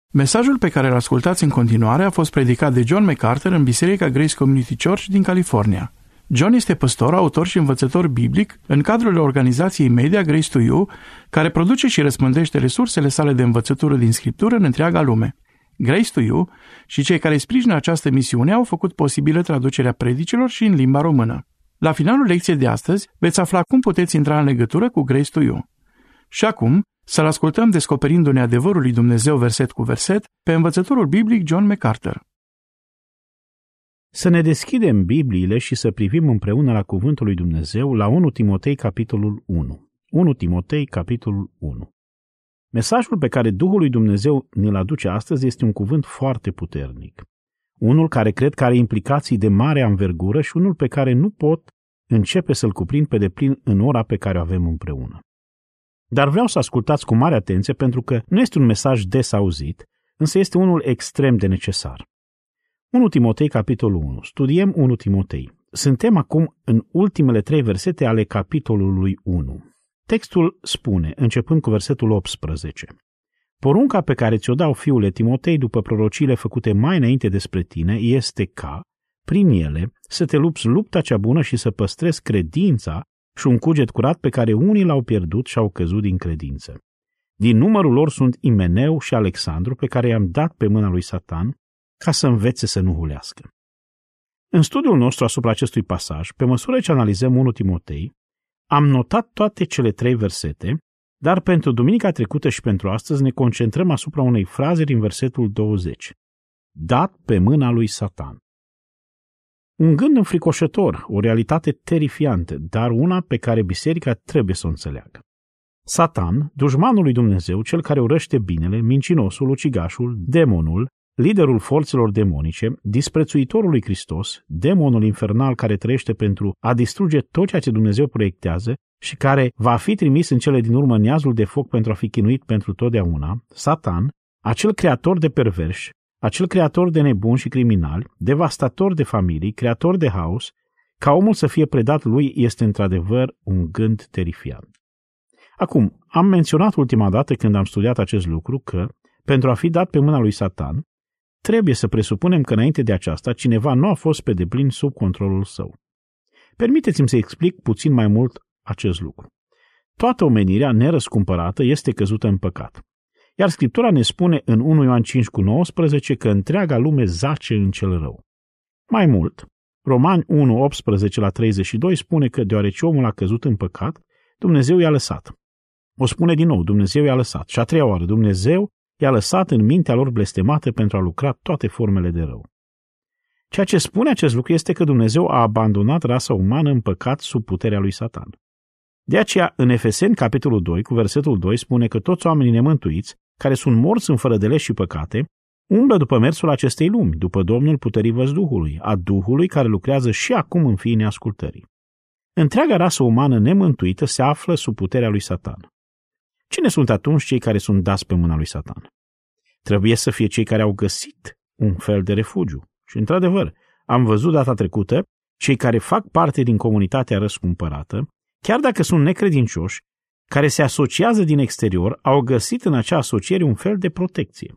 Mesajul pe care îl ascultați în continuare a fost predicat de John MacArthur în Biserica Grace Community Church din California. John este păstor, autor și învățător biblic în cadrul organizației media Grace to You, care produce și răspândește resursele sale de învățătură din Scriptură în întreaga lume. Grace to You și cei care sprijină această misiune au făcut posibilă traducerea predicilor și în limba română. La finalul lecției de astăzi veți afla cum puteți intra în legătură cu Grace to You. Și acum, să-l ascultăm descoperindu-ne adevărul lui Dumnezeu verset cu verset pe învățătorul biblic John MacArthur. Să ne deschidem Bibliile și să privim împreună la cuvântul lui Dumnezeu la 1 Timotei, capitolul 1. 1 Timotei, capitolul 1. Mesajul pe care Duhul lui Dumnezeu ne-l aduce astăzi este un cuvânt foarte puternic. Unul care cred că are implicații de mare anvergură și unul pe care nu pot începe să-l cuprind pe deplin în ora pe care o avem împreună. Dar vreau să ascultați cu mare atenție pentru că nu este un mesaj des auzit, însă este unul extrem de necesar. 1 Timotei, capitolul 1. Studiem 1 Timotei. Suntem acum în ultimele 3 versete ale capitolului 1. Textul spune, începând cu versetul 18: Porunca pe care ți-o dau, fiule Timotei, după prorociile făcute mai înainte despre tine, este ca, prin ele, să te lupți lupta cea bună și să păstrezi credința și un cuget curat pe care unii l-au pierdut și au căzut din credință. Din numărul lor sunt Imeneu și Alexandru, pe care i-am dat pe mâna lui Satan, ca să învețe să nu hulească. În studiul nostru asupra acestui pasaj, pe măsură ce analizăm 1 Timotei, am notat toate cele 3 versete, dar pentru duminica trecută și pentru astăzi ne concentrăm asupra unei fraze din versetul 20. Dat pe mâna lui Satan. Un gând înfricoșător, o realitate terifiantă, dar una pe care biserica trebuie să o înțeleagă. Satan, dușmanul lui Dumnezeu, cel care urăște binele, mincinosul, ucigașul, demonul, liderul forțelor demonice, disprețuitorul lui Hristos, demonul infernal care trăiește pentru a distruge tot ceea ce Dumnezeu proiectează și care va fi trimis în cele din urmă în iazul de foc pentru a fi chinuit pentru totdeauna, Satan, acel creator de perverși, acel creator de nebuni și criminali, devastator de familii, creator de haos, ca omul să fie predat lui este într-adevăr un gând terifiant. Acum, am menționat ultima dată când am studiat acest lucru că, pentru a fi dat pe mâna lui Satan, trebuie să presupunem că înainte de aceasta cineva nu a fost pe deplin sub controlul său. Permiteți-mi să explic puțin mai mult acest lucru. Toată omenirea nerăscumpărată este căzută în păcat. Iar Scriptura ne spune în 1 Ioan 5,19 că întreaga lume zace în cel rău. Mai mult, Romani 1:18-32 spune că deoarece omul a căzut în păcat, Dumnezeu i-a lăsat. O spune din nou, Dumnezeu i-a lăsat. Și a treia oară, Dumnezeu i-a lăsat în mintea lor blestemată pentru a lucra toate formele de rău. Ceea ce spune acest lucru este că Dumnezeu a abandonat rasa umană în păcat sub puterea lui Satan. De aceea, în Efeseni, capitolul 2, cu versetul 2, spune că toți oamenii nemântuiți, care sunt morți în fără de legi și păcate, umblă după mersul acestei lumi, după Domnul puterii văzduhului, a Duhului care lucrează și acum în fiii neascultării. Întreaga rasă umană nemântuită se află sub puterea lui Satan. Cine sunt atunci cei care sunt dați pe mâna lui Satan? Trebuie să fie cei care au găsit un fel de refugiu. Și, într-adevăr, am văzut data trecută, cei care fac parte din comunitatea răscumpărată, chiar dacă sunt necredincioși, care se asociază din exterior, au găsit în acea asociere un fel de protecție.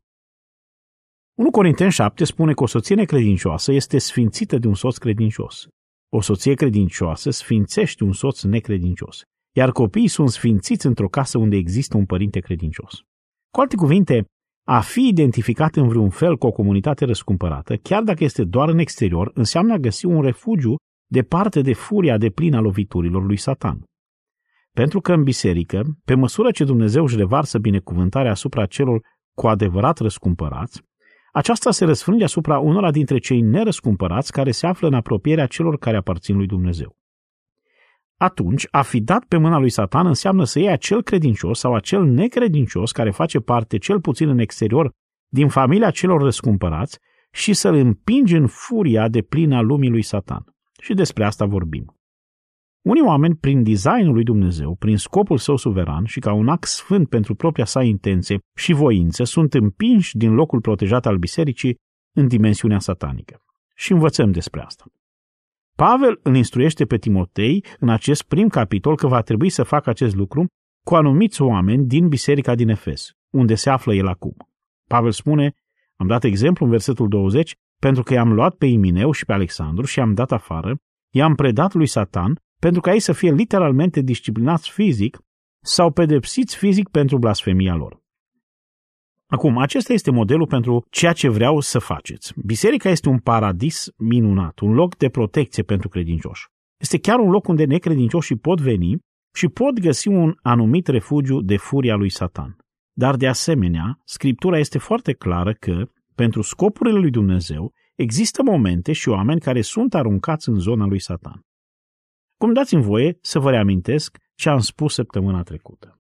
1 Corinteni 7 spune că o soție necredincioasă este sfințită de un soț credincios. O soție credincioasă sfințește un soț necredincios, iar copiii sunt sfințiți într-o casă unde există un părinte credincios. Cu alte cuvinte, a fi identificat în vreun fel cu o comunitate răscumpărată, chiar dacă este doar în exterior, înseamnă a găsi un refugiu departe de furia deplină a loviturilor lui Satan. Pentru că în biserică, pe măsură ce Dumnezeu își revarsă binecuvântarea asupra celor cu adevărat răscumpărați, aceasta se răsfrânge asupra unora dintre cei nerăscumpărați care se află în apropierea celor care aparțin lui Dumnezeu. Atunci, a fi dat pe mâna lui Satan înseamnă să iei acel credincios sau acel necredincios care face parte, cel puțin în exterior, din familia celor răscumpărați și să-l împingi în furia deplină a lumii lui Satan. Și despre asta vorbim. Unii oameni, prin designul lui Dumnezeu, prin scopul său suveran și ca un act sfânt pentru propria sa intenție și voință, sunt împinși din locul protejat al bisericii în dimensiunea satanică. Și învățăm despre asta. Pavel îl instruiește pe Timotei în acest prim capitol că va trebui să facă acest lucru cu anumiți oameni din biserica din Efes, unde se află el acum. Pavel spune, am dat exemplu în versetul 20, pentru că i-am luat pe Imineu și pe Alexandru și i-am dat afară, i-am predat lui Satan, pentru ca ei să fie literalmente disciplinați fizic sau pedepsiți fizic pentru blasfemia lor. Acum, acesta este modelul pentru ceea ce vreau să faceți. Biserica este un paradis minunat, un loc de protecție pentru credincioși. Este chiar un loc unde necredincioșii pot veni și pot găsi un anumit refugiu de furia lui Satan. Dar de asemenea, Scriptura este foarte clară că, pentru scopurile lui Dumnezeu, există momente și oameni care sunt aruncați în zona lui Satan. Cum dați-mi voie să vă reamintesc ce am spus săptămâna trecută.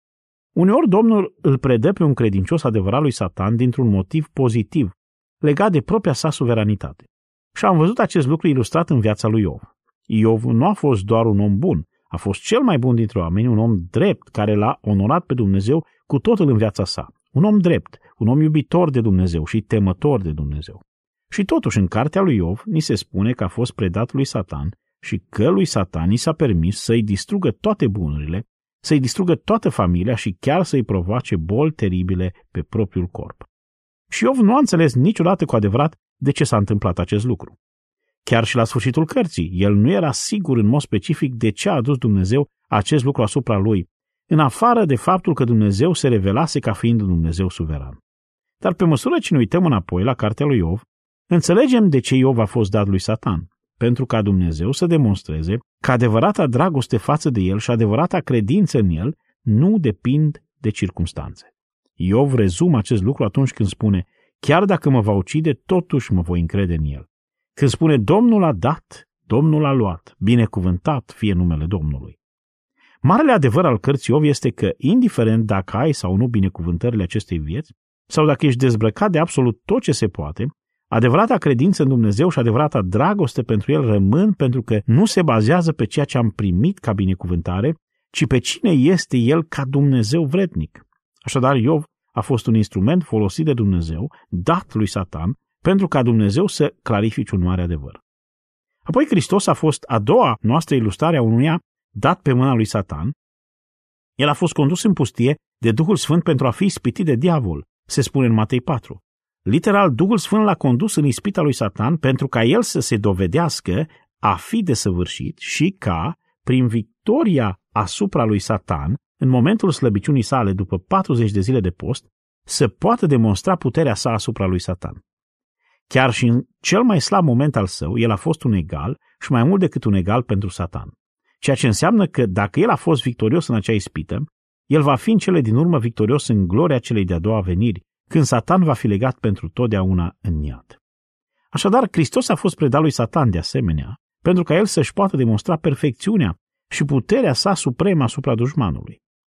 Uneori Domnul îl predă pe un credincios adevărat lui Satan dintr-un motiv pozitiv, legat de propria sa suveranitate. Și am văzut acest lucru ilustrat în viața lui Iov. Iov nu a fost doar un om bun, a fost cel mai bun dintre oameni, un om drept care l-a onorat pe Dumnezeu cu totul în viața sa. Un om drept, un om iubitor de Dumnezeu și temător de Dumnezeu. Și totuși în cartea lui Iov ni se spune că a fost predat lui Satan și că lui Satan i s-a permis să-i distrugă toate bunurile, să-i distrugă toată familia și chiar să-i provoace boli teribile pe propriul corp. Și Iov nu a înțeles niciodată cu adevărat de ce s-a întâmplat acest lucru. Chiar și la sfârșitul cărții, el nu era sigur în mod specific de ce a adus Dumnezeu acest lucru asupra lui, în afară de faptul că Dumnezeu se revelase ca fiind un Dumnezeu suveran. Dar pe măsură ce ne uităm înapoi la cartea lui Iov, înțelegem de ce Iov a fost dat lui Satan, pentru ca Dumnezeu să demonstreze că adevărata dragoste față de el și adevărata credință în el nu depind de circumstanțe. Iov rezumă acest lucru atunci când spune, chiar dacă mă va ucide, totuși mă voi încrede în el. Când spune, Domnul a dat, Domnul a luat, binecuvântat fie numele Domnului. Marele adevăr al cărții Iov este că, indiferent dacă ai sau nu binecuvântările acestei vieți, sau dacă ești dezbrăcat de absolut tot ce se poate, adevărata credință în Dumnezeu și adevărata dragoste pentru El rămân pentru că nu se bazează pe ceea ce am primit ca binecuvântare, ci pe cine este El ca Dumnezeu vrednic. Așadar, Iov a fost un instrument folosit de Dumnezeu, dat lui Satan, pentru ca Dumnezeu să clarifice un mare adevăr. Apoi Hristos a fost a doua noastră ilustrare a unuia dat pe mâna lui Satan. El a fost condus în pustie de Duhul Sfânt pentru a fi ispitit de diavol, se spune în Matei 4. Literal, Duhul Sfânt l-a condus în ispita lui Satan pentru ca el să se dovedească a fi desăvârșit și ca, prin victoria asupra lui Satan, în momentul slăbiciunii sale după 40 de zile de post, să poată demonstra puterea sa asupra lui Satan. Chiar și în cel mai slab moment al său, el a fost un egal și mai mult decât un egal pentru Satan. Ceea ce înseamnă că dacă el a fost victorios în acea ispită, el va fi în cele din urmă victorios în gloria celei de-a doua veniri, când Satan va fi legat pentru totdeauna în iad. Așadar, Hristos a fost predat lui Satan de asemenea, pentru ca el să-și poată demonstra perfecțiunea și puterea sa supremă asupra dușmanului.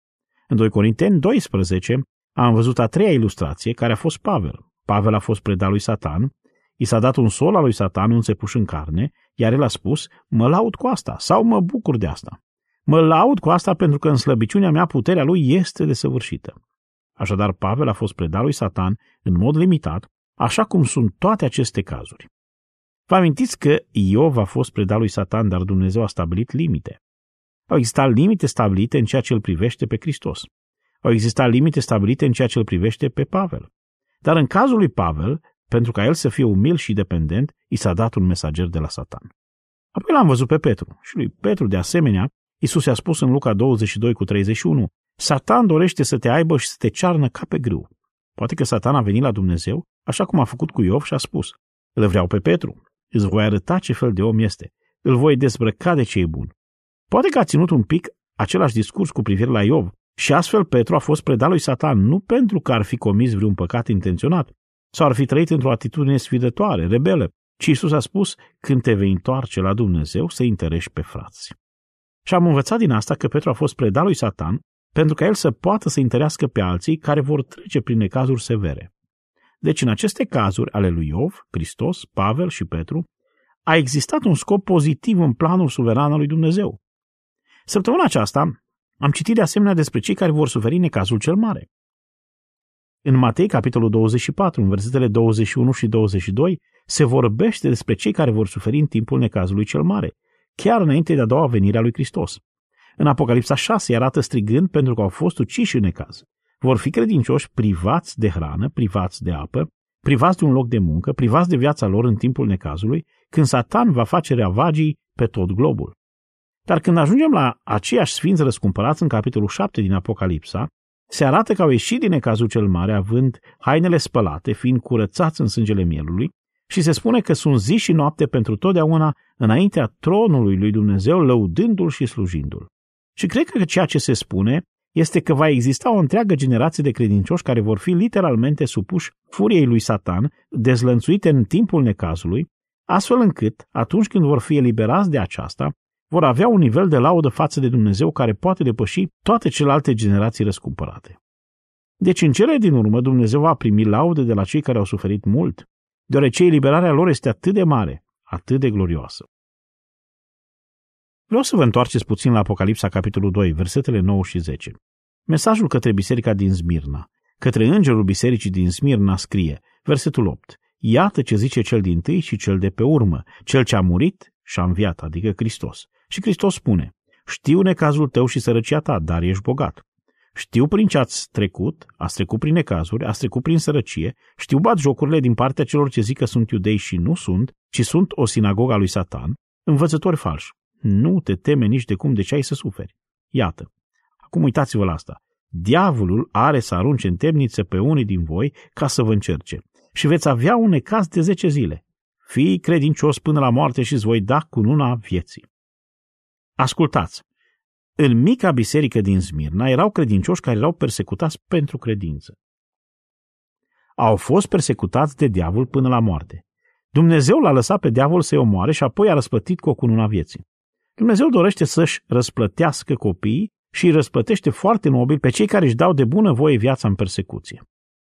În 2 Corinteni 12 am văzut a treia ilustrație, care a fost Pavel. Pavel a fost predat lui Satan, i s-a dat un sol al lui Satan înțepuș în carne, iar el a spus, mă laud cu asta sau mă bucur de asta. Mă laud cu asta pentru că în slăbiciunea mea puterea lui este desăvârșită. Așadar, Pavel a fost predat lui Satan în mod limitat, așa cum sunt toate aceste cazuri. Vă amintiți că Iov a fost predat lui Satan, dar Dumnezeu a stabilit limite. Au existat limite stabilite în ceea ce îl privește pe Hristos. Au existat limite stabilite în ceea ce îl privește pe Pavel. Dar în cazul lui Pavel, pentru ca el să fie umil și dependent, i s-a dat un mesager de la Satan. Apoi l-am văzut pe Petru. Și lui Petru, de asemenea, Iisus i-a spus în Luca 22:31, Satan dorește să te aibă și să te cearnă ca pe grâu. Poate că Satan a venit la Dumnezeu, așa cum a făcut cu Iov și a spus, îl vreau pe Petru, îți voi arăta ce fel de om este, îl voi dezbrăca de ce e bun. Poate că a ținut un pic același discurs cu privire la Iov și astfel Petru a fost predat lui Satan nu pentru că ar fi comis vreun păcat intenționat sau ar fi trăit într-o atitudine sfidătoare, rebelă, ci Iisus a spus, când te vei întoarce la Dumnezeu, să întărești pe frați. Și am învățat din asta că Petru a fost predat lui Satan pentru ca el să poată să întărească pe alții care vor trece prin necazuri severe. Deci în aceste cazuri ale lui Iov, Hristos, Pavel și Petru, a existat un scop pozitiv în planul suveran al lui Dumnezeu. Săptămâna aceasta am citit de asemenea despre cei care vor suferi necazul cel mare. În Matei, capitolul 24, în versetele 21 și 22, se vorbește despre cei care vor suferi în timpul necazului cel mare, chiar înainte de a doua venire a lui Hristos. În Apocalipsa 6 arată strigând pentru că au fost uciși în necaz. vor fi credincioși privați de hrană, privați de apă, privați de un loc de muncă, privați de viața lor în timpul necazului, când Satan va face ravagii pe tot globul. Dar când ajungem la aceiași sfinți răscumpărați în capitolul 7 din Apocalipsa, se arată că au ieșit din necazul cel mare având hainele spălate, fiind curățați în sângele mielului, și se spune că sunt zi și noapte pentru totdeauna înaintea tronului lui Dumnezeu, lăudându-l și slujindu-l. Și cred că ceea ce se spune este că va exista o întreagă generație de credincioși care vor fi literalmente supuși furiei lui Satan, dezlănțuite în timpul necazului, astfel încât, atunci când vor fi eliberați de aceasta, vor avea un nivel de laudă față de Dumnezeu care poate depăși toate celelalte generații răscumpărate. Deci, în cele din urmă, Dumnezeu va primi laudă de la cei care au suferit mult, deoarece eliberarea lor este atât de mare, atât de glorioasă. Vreau să vă întoarceți puțin la Apocalipsa, capitolul 2, versetele 9 și 10. Mesajul către biserica din Smirna, către îngerul bisericii din Smirna scrie, versetul 8, iată ce zice cel dintâi și cel de pe urmă, cel ce a murit și a înviat, adică Hristos. Și Hristos spune, știu necazul tău și sărăcia ta, dar ești bogat. Știu prin ce ați trecut prin necazuri, ați trecut prin sărăcie, știu batjocurile din partea celor ce zic că sunt iudei și nu sunt, ci sunt o sinagogă a lui Satan, învățători falși. Nu te teme nici de cum de ce ai să suferi. Iată. Acum uitați-vă la asta. Diavolul are să arunce în temniță pe unii din voi ca să vă încerce și veți avea un necaz de 10 zile. Fii credincios până la moarte și îți voi da cununa vieții. Ascultați! În mica biserică din Smirna erau credincioși care erau persecutați pentru credință. Au fost persecutați de diavol până la moarte. Dumnezeu l-a lăsat pe diavol să-i omoare și apoi a răsplătit cu o cununa vieții. Dumnezeu dorește să-și răsplătească copiii și îi răsplătește foarte nobil pe cei care își dau de bună voie viața în persecuție.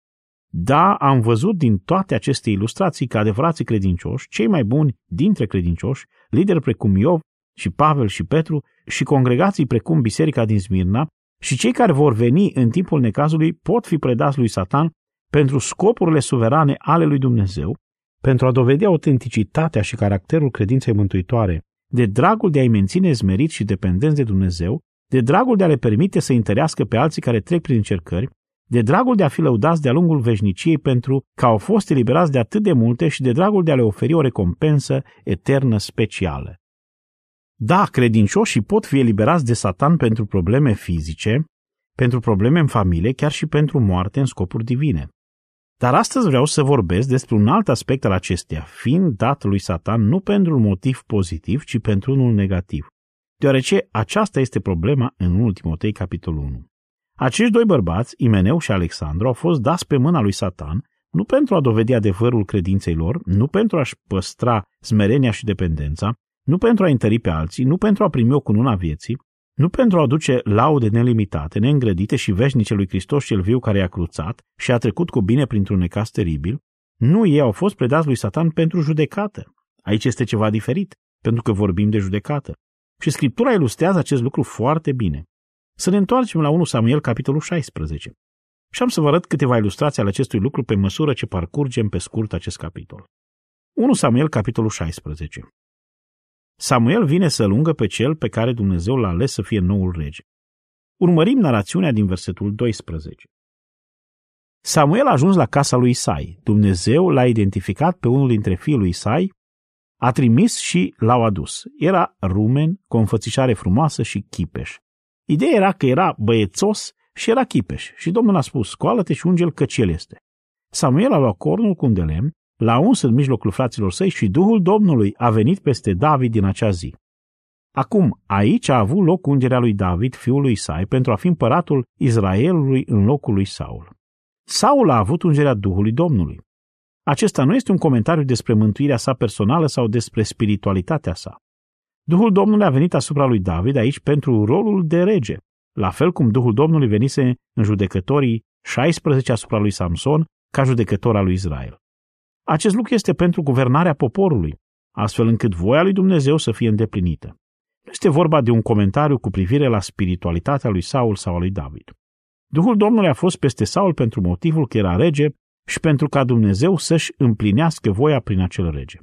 Da, am văzut din toate aceste ilustrații că adevărații credincioși, cei mai buni dintre credincioși, lideri precum Iov și Pavel și Petru și congregații precum Biserica din Smirna și cei care vor veni în timpul necazului pot fi predați lui Satan pentru scopurile suverane ale lui Dumnezeu, pentru a dovedi autenticitatea și caracterul credinței mântuitoare, de dragul de a-i menține smeriți și dependenți de Dumnezeu, de dragul de a le permite să întărească pe alții care trec prin încercări, de dragul de a fi lăudați de-a lungul veșniciei pentru că au fost eliberați de atât de multe și de dragul de a le oferi o recompensă eternă specială. Da, credincioșii pot fi eliberați de Satan pentru probleme fizice, pentru probleme în familie, chiar și pentru moarte în scopuri divine. Dar astăzi vreau să vorbesc despre un alt aspect al acesteia, fiind dat lui Satan nu pentru un motiv pozitiv, ci pentru unul negativ, deoarece aceasta este problema în 1 Timotei, capitolul 1. Acești doi bărbați, Imeneu și Alexandru, au fost dați pe mâna lui Satan, nu pentru a dovedi adevărul credinței lor, nu pentru a-și păstra smerenia și dependența, nu pentru a întări pe alții, nu pentru a primi o cununa vieții, nu pentru a aduce laude nelimitate, neîngrădite și veșnice lui Hristos cel viu care i-a cruțat și a trecut cu bine printr-un necaz teribil, nu, ei au fost predați lui Satan pentru judecată. Aici este ceva diferit, pentru că vorbim de judecată. Și Scriptura ilustrează acest lucru foarte bine. Să ne întoarcem la 1 Samuel, capitolul 16. Și am să vă arăt câteva ilustrații ale acestui lucru pe măsură ce parcurgem pe scurt acest capitol. 1 Samuel, capitolul 16. Samuel vine să lungă pe cel pe care Dumnezeu l-a ales să fie noul rege. Urmărim narațiunea din versetul 12. Samuel a ajuns la casa lui Isai. Dumnezeu l-a identificat pe unul dintre fiii lui Isai, a trimis și l-au adus. Era rumen, cu o înfățișare frumoasă și chipeș. Ideea era că era băiețos și era chipeș. Și Domnul a spus, scoală-te și unge-l căci el este. Samuel a luat cornul cu un de lemn, l-a uns în mijlocul fraților săi și Duhul Domnului a venit peste David din acea zi. Acum, aici a avut loc ungerea lui David, fiul lui Isai, pentru a fi împăratul Israelului în locul lui Saul. Saul a avut ungerea Duhului Domnului. Acesta nu este un comentariu despre mântuirea sa personală sau despre spiritualitatea sa. Duhul Domnului a venit asupra lui David aici pentru rolul de rege, la fel cum Duhul Domnului venise în Judecătorii 16 asupra lui Samson ca judecător al lui Israel. Acest lucru este pentru guvernarea poporului, astfel încât voia lui Dumnezeu să fie îndeplinită. Nu este vorba de un comentariu cu privire la spiritualitatea lui Saul sau a lui David. Duhul Domnului a fost peste Saul pentru motivul că era rege și pentru ca Dumnezeu să-și împlinească voia prin acel rege.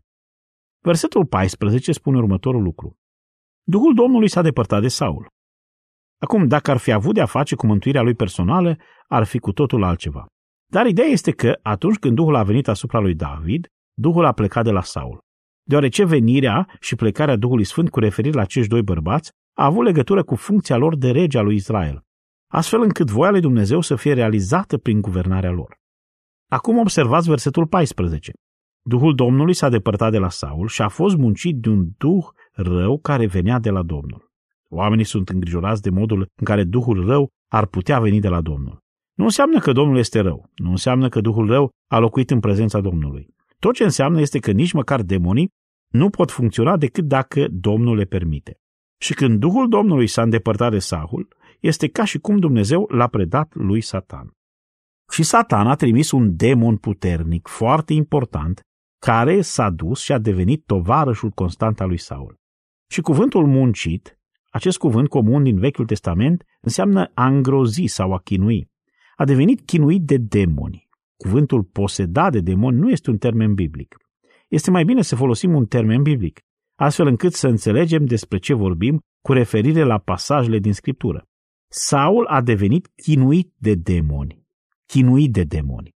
Versetul 14 spune următorul lucru. Duhul Domnului s-a depărtat de Saul. Acum, dacă ar fi avut de-a face cu mântuirea lui personală, ar fi cu totul altceva. Dar ideea este că, atunci când Duhul a venit asupra lui David, Duhul a plecat de la Saul. Deoarece venirea și plecarea Duhului Sfânt cu referire la acești doi bărbați a avut legătură cu funcția lor de rege a lui Israel, astfel încât voia lui Dumnezeu să fie realizată prin guvernarea lor. Acum observați versetul 14. Duhul Domnului s-a depărtat de la Saul și a fost muncit de un duh rău care venea de la Domnul. Oamenii sunt îngrijorați de modul în care duhul rău ar putea veni de la Domnul. Nu înseamnă că Domnul este rău, nu înseamnă că duhul rău a locuit în prezența Domnului. Tot ce înseamnă este că nici măcar demonii nu pot funcționa decât dacă Domnul le permite. Și când Duhul Domnului s-a îndepărtat de Saul, este ca și cum Dumnezeu l-a predat lui Satan. Și Satan a trimis un demon puternic, foarte important, care s-a dus și a devenit tovarășul constant al lui Saul. Și cuvântul muncit, acest cuvânt comun din Vechiul Testament, înseamnă a îngrozi sau a chinui. A devenit chinuit de demoni. Cuvântul posedat de demoni nu este un termen biblic. Este mai bine să folosim un termen biblic, astfel încât să înțelegem despre ce vorbim cu referire la pasajele din Scriptură. Saul a devenit chinuit de demoni. Chinuit de demoni.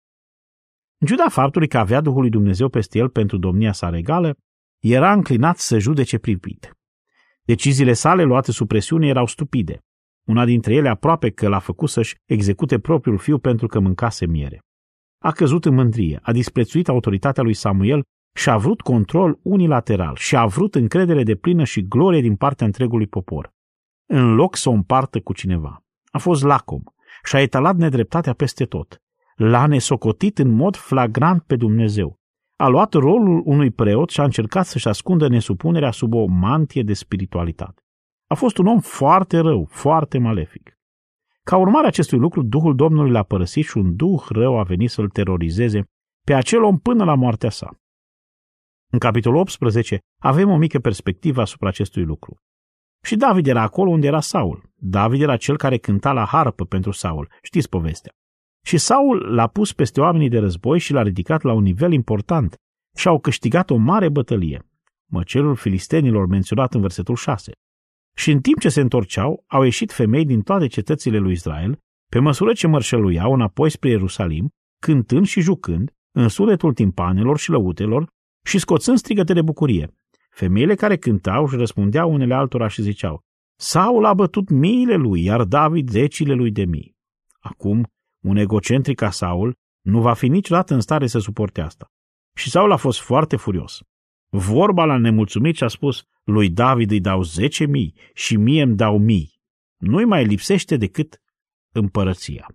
În ciuda faptului că avea Duhul lui Dumnezeu peste el pentru domnia sa regală, era înclinat să judece privit. Deciziile sale luate sub presiune erau stupide. Una dintre ele aproape că l-a făcut să-și execute propriul fiu pentru că mâncase miere. A căzut în mândrie, a disprețuit autoritatea lui Samuel și a vrut control unilateral și a vrut încredere deplină și glorie din partea întregului popor, în loc să o împartă cu cineva. A fost lacom și a etalat nedreptatea peste tot. L-a nesocotit în mod flagrant pe Dumnezeu. A luat rolul unui preot și a încercat să-și ascundă nesupunerea sub o mantie de spiritualitate. A fost un om foarte rău, foarte malefic. Ca urmare a acestui lucru, Duhul Domnului l-a părăsit și un duh rău a venit să-l terorizeze pe acel om până la moartea sa. În capitolul 18 avem o mică perspectivă asupra acestui lucru. Și David era acolo unde era Saul. David era cel care cânta la harpă pentru Saul. Știți povestea. Și Saul l-a pus peste oamenii de război și l-a ridicat la un nivel important și au câștigat o mare bătălie, măcelul filistenilor menționat în versetul 6. Și în timp ce se întorceau, au ieșit femei din toate cetățile lui Israel, pe măsură ce mărșăluiau înapoi spre Ierusalim, cântând și jucând, în sunetul timpanelor și lăutelor și scoțând strigăte de bucurie. Femeile care cântau și răspundeau unele altora și ziceau: Saul a bătut miile lui, iar David zecile lui de mii. Acum, un egocentric ca Saul nu va fi niciodată în stare să suporte asta. Și Saul a fost foarte furios. Vorba l-a nemulțumit și a spus: lui David îi dau 10.000 și mie îmi dau 1.000. Nu-i mai lipsește decât împărăția.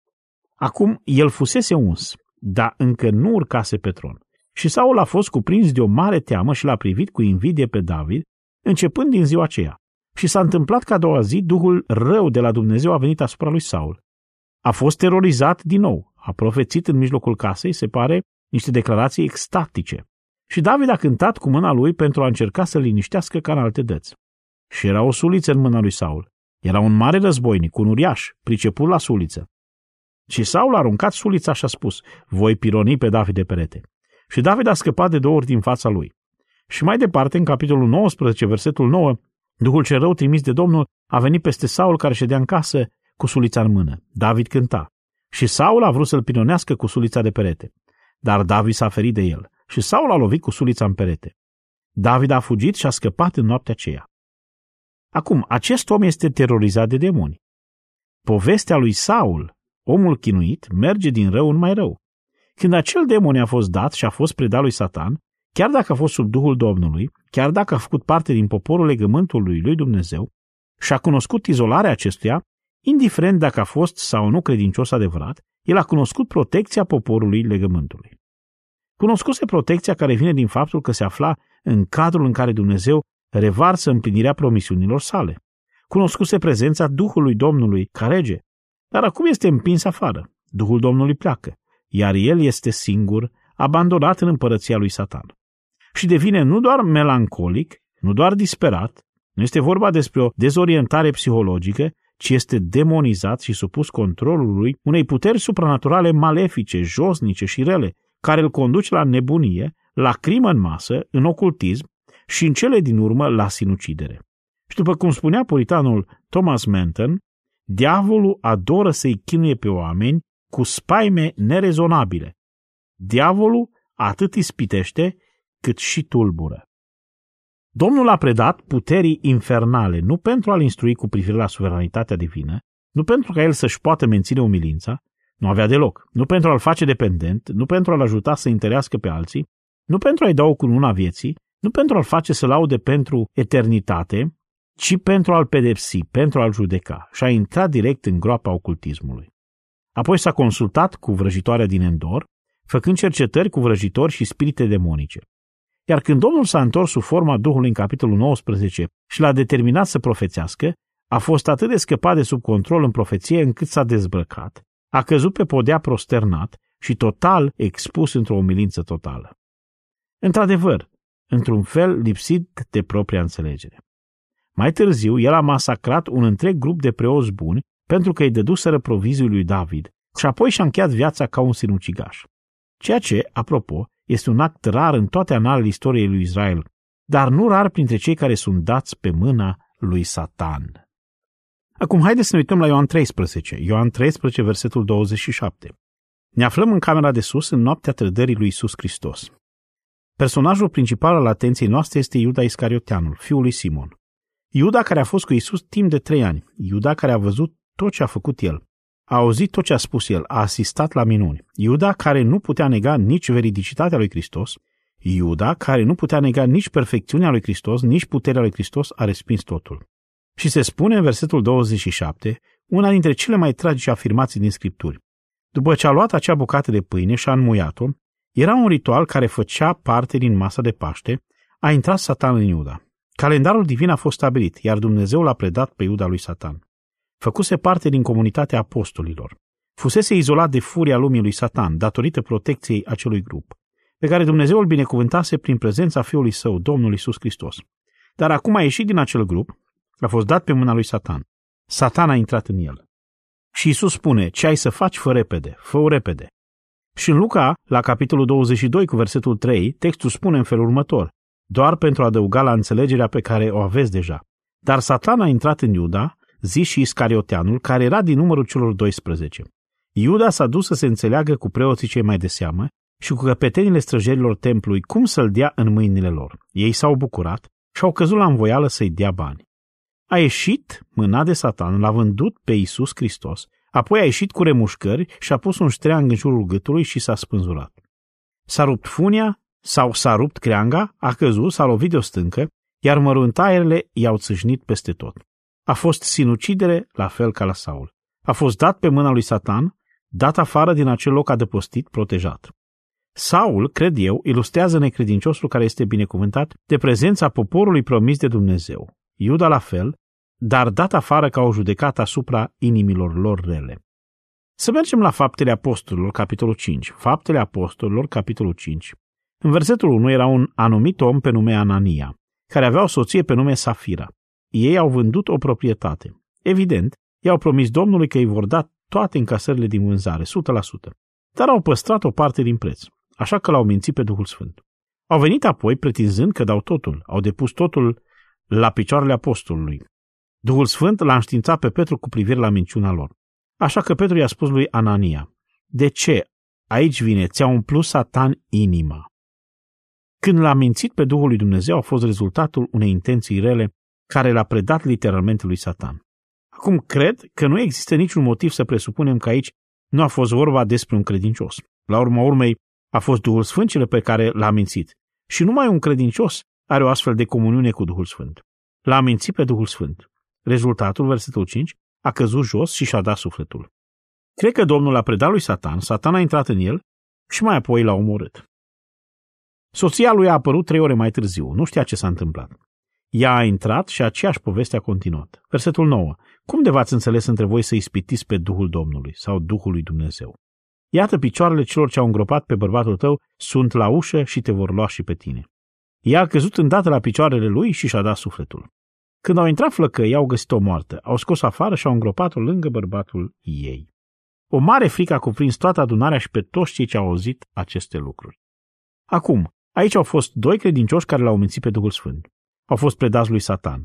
Acum el fusese uns, dar încă nu urcase pe tron. Și Saul a fost cuprins de o mare teamă și l-a privit cu invidie pe David, începând din ziua aceea. Și s-a întâmplat că a doua zi, Duhul rău de la Dumnezeu a venit asupra lui Saul. A fost terorizat din nou, a profețit în mijlocul casei, se pare, niște declarații extatice. Și David a cântat cu mâna lui pentru a încerca să liniștească ca în alte dăți. Și era o suliță în mâna lui Saul. Era un mare războinic, un uriaș, priceput la suliță. Și Saul a aruncat sulița și a spus: voi pironi pe David de perete. Și David a scăpat de 2 ori din fața lui. Și mai departe, în capitolul 19, versetul 9, Duhul cel rău trimis de Domnul a venit peste Saul, care ședea în casă cu sulița în mână. David cânta. Și Saul a vrut să-l pironească cu sulița de perete. Dar David s-a ferit de el. Și Saul a lovit cu sulița în perete. David a fugit și a scăpat în noaptea aceea. Acum, acest om este terorizat de demoni. Povestea lui Saul, omul chinuit, merge din rău în mai rău. Când acel demon a fost dat și a fost predat lui Satan, chiar dacă a fost sub Duhul Domnului, chiar dacă a făcut parte din poporul legământului lui Dumnezeu și a cunoscut izolarea acestuia, indiferent dacă a fost sau nu credincios adevărat, el a cunoscut protecția poporului legământului. Cunoscuse protecția care vine din faptul că se afla în cadrul în care Dumnezeu revarsă împlinirea promisiunilor sale. Cunoscuse prezența Duhului Domnului ca rege, dar acum este împins afară. Duhul Domnului pleacă, iar el este singur, abandonat în împărăția lui Satan. Și devine nu doar melancolic, nu doar disperat, nu este vorba despre o dezorientare psihologică, ci este demonizat și supus controlului unei puteri supranaturale malefice, josnice și rele, care îl conduce la nebunie, la crimă în masă, în ocultism și în cele din urmă la sinucidere. Și după cum spunea puritanul Thomas Manton, diavolul adoră să-i chinuie pe oameni cu spaime nerezonabile. Diavolul atât ispitește cât și tulbură. Domnul a predat puterii infernale nu pentru a-l instrui cu privire la suveranitatea divină, nu pentru ca el să-și poată menține umilința, nu avea deloc, nu pentru a-l face dependent, nu pentru a-l ajuta să întărească pe alții, nu pentru a-i da o cununa vieții, nu pentru a-l face să laude pentru eternitate, ci pentru a-l pedepsi, pentru a-l judeca, și a intrat direct în groapa ocultismului. Apoi s-a consultat cu vrăjitoarea din Endor, făcând cercetări cu vrăjitori și spirite demonice. Iar când Domnul s-a întors sub forma Duhului în capitolul 19 și l-a determinat să profețească, a fost atât de scăpat de sub control în profeție încât s-a dezbrăcat, a căzut pe podea prosternat și total expus într-o umilință totală. Într-adevăr, într-un fel lipsit de propria înțelegere. Mai târziu, el a masacrat un întreg grup de preoți buni pentru că îi dăduseră provizii lui David și apoi și-a încheiat viața ca un sinucigaș. Ceea ce, apropo, este un act rar în toate analele istoriei lui Israel, dar nu rar printre cei care sunt dați pe mâna lui Satan. Acum, haideți să ne uităm la Ioan 13. Ioan 13, versetul 27. Ne aflăm în camera de sus în noaptea trădării lui Iisus Hristos. Personajul principal al atenției noastre este Iuda Iscarioteanul, fiul lui Simon. Iuda care a fost cu Iisus timp de 3 ani. Iuda care a văzut tot ce a făcut el. A auzit tot ce a spus el, a asistat la minuni. Iuda care nu putea nega nici veridicitatea lui Hristos. Iuda care nu putea nega nici perfecțiunea lui Hristos, nici puterea lui Hristos, a respins totul. Și se spune în versetul 27, una dintre cele mai tragice afirmații din Scripturi. După ce a luat acea bucată de pâine și a înmuiat-o, era un ritual care făcea parte din masa de Paște, a intrat Satan în Iuda. Calendarul divin a fost stabilit, iar Dumnezeu l-a predat pe Iuda lui Satan. Făcuse parte din comunitatea apostolilor. Fusese izolat de furia lumii lui Satan, datorită protecției acelui grup, pe care Dumnezeu îl binecuvântase prin prezența Fiului Său, Domnul Iisus Hristos. Dar acum a ieșit din acel grup, a fost dat pe mâna lui Satan. Satan a intrat în el. Și Iisus spune, ce ai să faci, fă repede, fă-o repede. Și în Luca, la capitolul 22 cu versetul 3, textul spune în felul următor, doar pentru a adăuga la înțelegerea pe care o aveți deja. Dar Satan a intrat în Iuda, zi și Iscarioteanul, care era din numărul celor 12. Iuda s-a dus să se înțeleagă cu preoții cei mai de seamă și cu căpetenile străjerilor templului cum să-l dea în mâinile lor. Ei s-au bucurat și au căzut la învoială să-i dea bani. A ieșit, mânat de Satan, l-a vândut pe Iisus Hristos, apoi a ieșit cu remușcări și a pus un ștreang în jurul gâtului și s-a spânzurat. S-a rupt funia sau s-a rupt creanga, a căzut, s-a lovit de o stâncă, iar măruntaierele i-au țâșnit peste tot. A fost sinucidere la fel ca la Saul. A fost dat pe mâna lui Satan, dat afară din acel loc adăpostit, protejat. Saul, cred eu, ilustrează necredinciosul care este binecuvântat de prezența poporului promis de Dumnezeu. Iuda la fel, dar dat afară ca o judecată asupra inimilor lor rele. Să mergem la Faptele Apostolilor, capitolul 5. Faptele Apostolilor, capitolul 5. În versetul 1 era un anumit om pe nume Anania, care avea o soție pe nume Safira. Ei au vândut o proprietate. Evident, i-au promis Domnului că îi vor da toate încasările din vânzare, 100%. Dar au păstrat o parte din preț, așa că l-au mințit pe Duhul Sfânt. Au venit apoi pretinzând că dau totul, au depus totul la picioarele apostolului. Duhul Sfânt l-a înștiințat pe Petru cu privire la minciuna lor. Așa că Petru i-a spus lui Anania, de ce? Aici vine, ți-a umplut Satan inima. Când l-a mințit pe Duhul lui Dumnezeu, a fost rezultatul unei intenții rele care l-a predat literalmente lui Satan. Acum cred că nu există niciun motiv să presupunem că aici nu a fost vorba despre un credincios. La urma urmei, a fost Duhul Sfânt cel pe care l-a mințit. Și numai un credincios are o astfel de comuniune cu Duhul Sfânt. L-a mințit pe Duhul Sfânt. Rezultatul, versetul 5, a căzut jos și și-a dat sufletul. Cred că Domnul l-a predat lui Satan, Satan a intrat în el și mai apoi l-a omorât. Soția lui a apărut 3 ore mai târziu, nu știa ce s-a întâmplat. Ea a intrat și aceeași poveste a continuat. Versetul 9. Cum de v-ați înțeles între voi să ispitiți pe Duhul Domnului sau Duhul lui Dumnezeu? Iată, picioarele celor ce au îngropat pe bărbatul tău sunt la ușă și te vor lua și pe tine. Ea a căzut îndată la picioarele lui și și-a dat sufletul. Când au intrat flăcăi, au găsit-o moartă, au scos afară și au îngropat-o lângă bărbatul ei. O mare frică a cuprins toată adunarea și pe toți cei ce au auzit aceste lucruri. Acum, aici au fost 2 credincioși care l-au mințit pe Duhul Sfânt. Au fost predați lui Satan.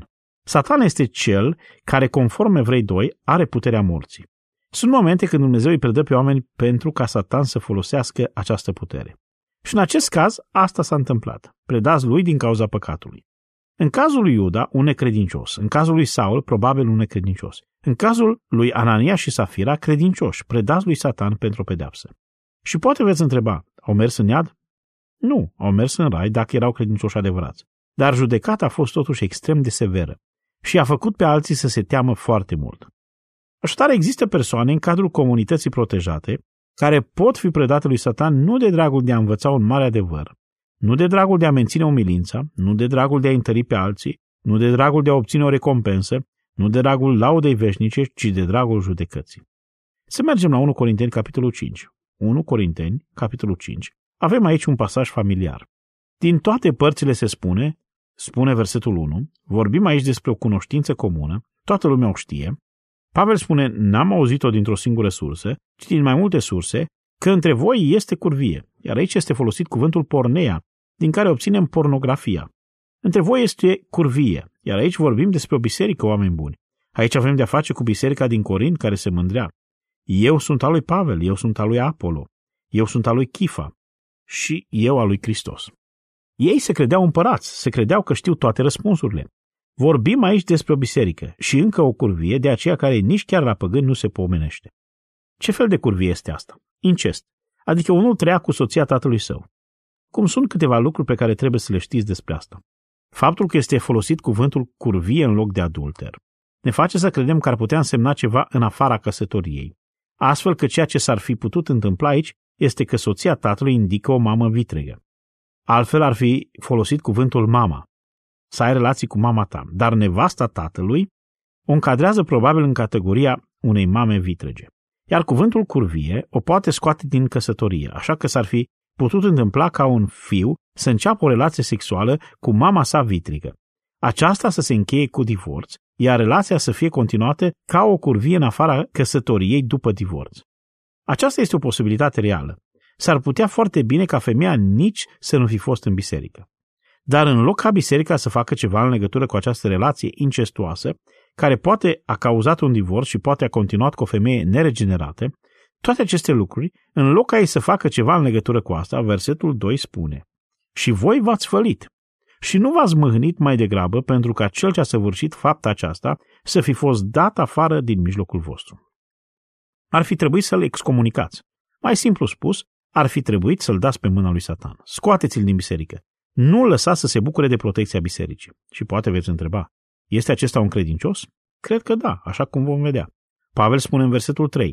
Satan este cel care, conform Evrei 2, are puterea morții. Sunt momente când Dumnezeu îi predă pe oameni pentru ca Satan să folosească această putere. Și în acest caz, asta s-a întâmplat. Predați lui din cauza păcatului. În cazul lui Iuda, un necredincios. În cazul lui Saul, probabil un necredincios. În cazul lui Anania și Safira, credincioși. Predați lui Satan pentru o pedeapsă. Și poate veți întreba, au mers în iad? Nu, au mers în rai dacă erau credincioși adevărați. Dar judecata a fost totuși extrem de severă și a făcut pe alții să se teamă foarte mult. Așadar, există persoane în cadrul comunității protejate care pot fi predate lui Satan nu de dragul de a învăța un mare adevăr, nu de dragul de a menține umilința, nu de dragul de a întări pe alții, nu de dragul de a obține o recompensă, nu de dragul laudei veșnice, ci de dragul judecății. Să mergem la 1 Corinteni, capitolul 5. 1 Corinteni, capitolul 5. Avem aici un pasaj familiar. Din toate părțile se spune versetul 1, vorbim aici despre o cunoștință comună, toată lumea o știe. Pavel spune, n-am auzit-o dintr-o singură sursă, ci din mai multe surse, că între voi este curvie, iar aici este folosit cuvântul porneia, din care obținem pornografia. Între voi este curvie, iar aici vorbim despre o biserică, oameni buni. Aici avem de-a face cu biserica din Corint care se mândrea. Eu sunt al lui Pavel, eu sunt al lui Apolo, eu sunt al lui Chifa și eu al lui Hristos. Ei se credeau împărați, se credeau că știu toate răspunsurile. Vorbim aici despre o biserică și încă o curvie de aceea care nici chiar la păgâni nu se pomenește. Ce fel de curvie este asta? Incest, adică unul trăia cu soția tatălui său. Cum sunt câteva lucruri pe care trebuie să le știți despre asta. Faptul că este folosit cuvântul curvie în loc de adulter ne face să credem că ar putea însemna ceva în afara căsătoriei. Astfel că ceea ce s-ar fi putut întâmpla aici este că soția tatălui indică o mamă vitregă. Altfel ar fi folosit cuvântul mama, să ai relații cu mama ta, dar nevasta tatălui o încadrează probabil în categoria unei mame vitrege. Iar cuvântul curvie o poate scoate din căsătorie, așa că s-ar fi putut întâmpla ca un fiu să înceapă o relație sexuală cu mama sa vitrigă. Aceasta să se încheie cu divorț, iar relația să fie continuată ca o curvie în afara căsătoriei după divorț. Aceasta este o posibilitate reală. S-ar putea foarte bine ca femeia nici să nu fi fost în biserică. Dar în loc ca biserica să facă ceva în legătură cu această relație incestuoasă, care poate a cauzat un divorț și poate a continuat cu o femeie neregenerată, toate aceste lucruri, în loc ca ei să facă ceva în legătură cu asta, versetul 2 spune: și voi v-ați fălit și nu v-ați mâhnit mai degrabă pentru ca cel ce a săvârșit fapta aceasta să fi fost dat afară din mijlocul vostru. Ar fi trebuit să-l excomunicați. Mai simplu spus, ar fi trebuit să-l dați pe mâna lui Satan. Scoateți-l din biserică. Nu îl lăsați să se bucure de protecția bisericii. Și poate veți întreba, este acesta un credincios? Cred că da, așa cum vom vedea. Pavel spune în versetul 3: